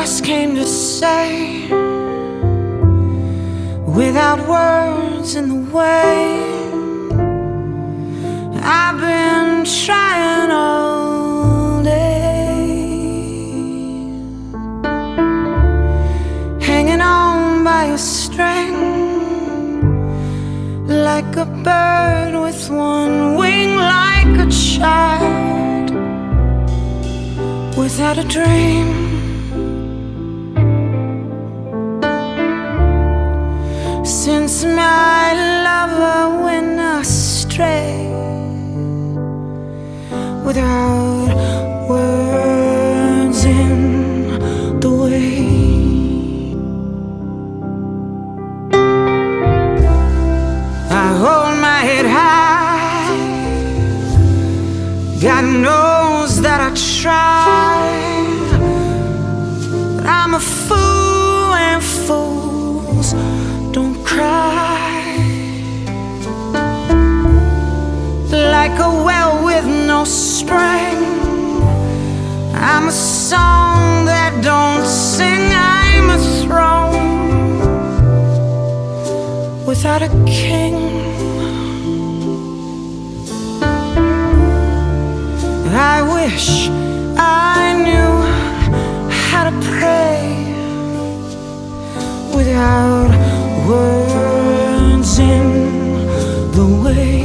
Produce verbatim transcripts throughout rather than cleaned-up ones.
just came to say, without words in the way, I've been trying all day, hanging on by a string, like a bird with one wing, like a child without a dream. Since my lover went astray, without words in the way, I hold my head high. God knows that I try, but I'm a fool and fools don't cry. Like a well with no spring, I'm a song that don't sing. I'm a throne without a king. I wish I knew how to pray without words in the way.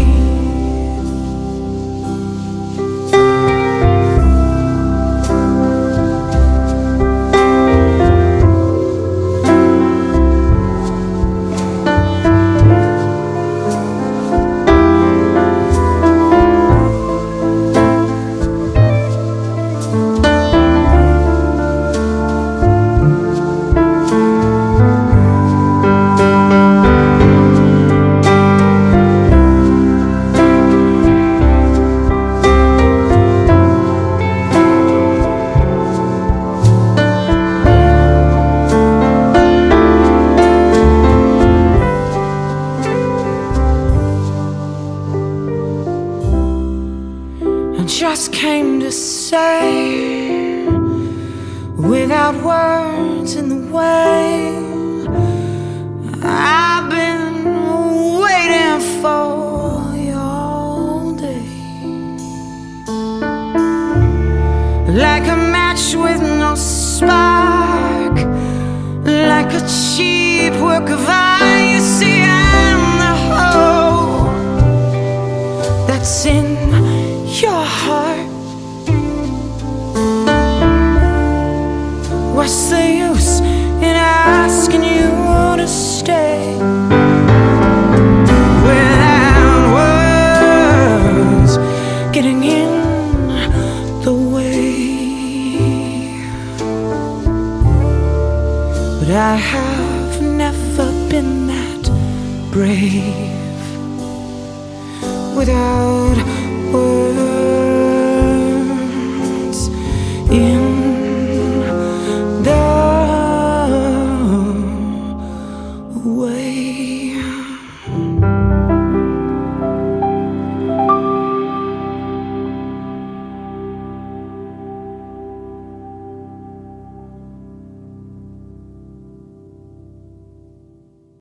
Just came to say, without words in the way, I've been waiting for you all day, like a match with no spark, like a cheap work of art. You see, I'm the hole that's in your heart. What's the use in asking you to stay without words getting in the way? But I have never been that brave without words.